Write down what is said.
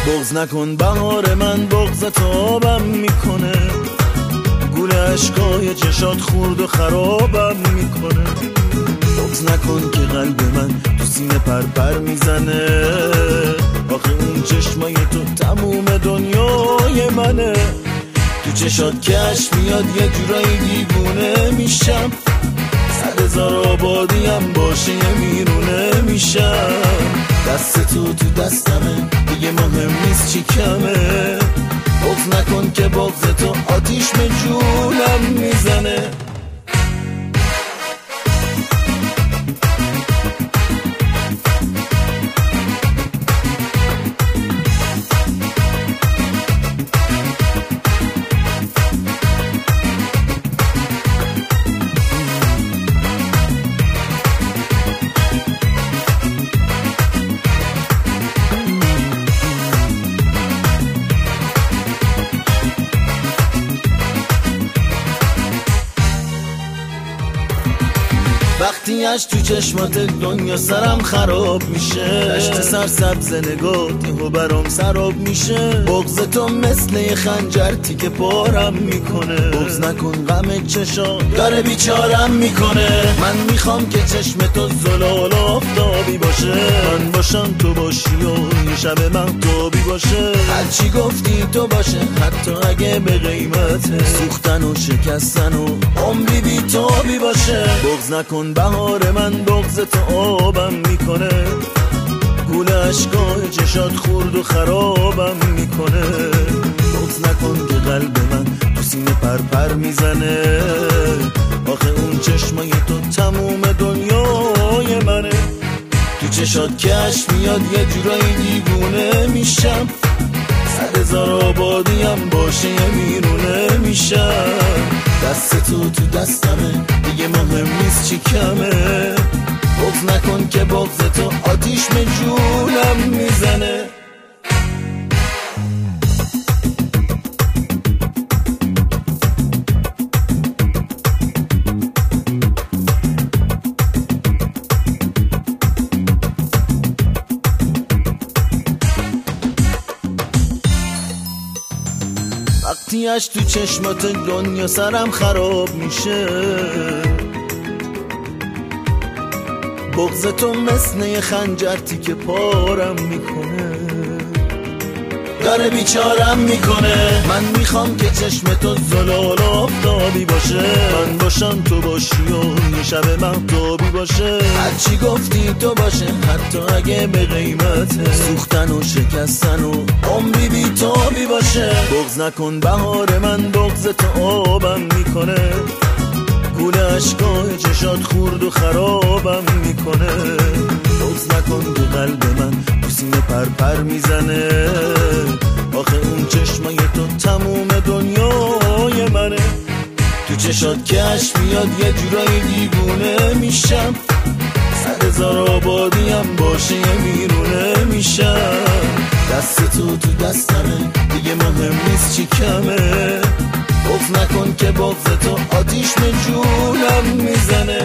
بغض نکن بهار من، بغضت آبم میکنه، گول عشقای چشات خورد و خرابم میکنه. بغض نکن که قلب من تو سینه پرپر میزنه، آخه اون چشمای تو تموم دنیای منه. تو چشات کش میاد یه جورایی دیوونه میشم، 100,000 آبادیم باشه یه میرونه میشم. دست تو دستمه دیگه مهم نیست چی کمه، بغض نکن که بغض تو آتیش به جونم میزنه. وقتی اش تو چشمات دنیا سرم خراب میشه، دشت سرسبز نگات یهو برام سراب میشه. بغض تو مثل یه خنجر تیکه پارم میکنه، بغض نکن غم چشا داره بیچارم میکنه. من میخوام که چشم تو زلال آفتابی باشه، من باشم تو باشی و یه شب مهتابی باشه. هرچی گفتی تو باشه حتی اگه به قیمت سوختن و شکستن و عمری بی‌تابی باشه. بغض نکن بهار من، بغض تو آبم میکنه، گول عشقای چشات خورد و خرابم میکنه. بغض نکن که قلب من تو سینه پرپر میزنه، آخه اون چشمای تو تموم دنیای منه. تو چشات کش میاد یه جورایی دیوونه میشم، 100,000 آبادیم باشه یه میرونه میشم. دست تو دستمه دیگه مهم نیست چی کمه، بغض نکن که بغض تو آتیش به جونم میزنه. وقتی اش تو چشمات دنیا سرم خراب میشه، بغض تو مثل یه خنجر تیکه پارم میکنه، داره بیچارم میکنه. من میخوام که چشم تو زلال آفتابی باشه، من باشم تو باشی و یه شب مهتابی باشه. هرچی گفتی تو باشه حتی اگه به قیمت سوختن و شکستن و عمری بی‌تابی باشه. بغض نکن بهار من، بغض تو آبم میکنه، گول عشقای چشات خورد و خرابم میکنه. بغض نکن که قلب من تو سینه پرپر میزنه، آخه اون چشمای تو تموم دنیای منه. تو چشات کش میاد یه جورایی دیوونه میشم، 100,000 آبادیم باشه یه میرونه میشم. دست تو دستمه دیگه مهم نیست چی کمه، بغض نکن که بغض تو آتیش به جونم میزنه.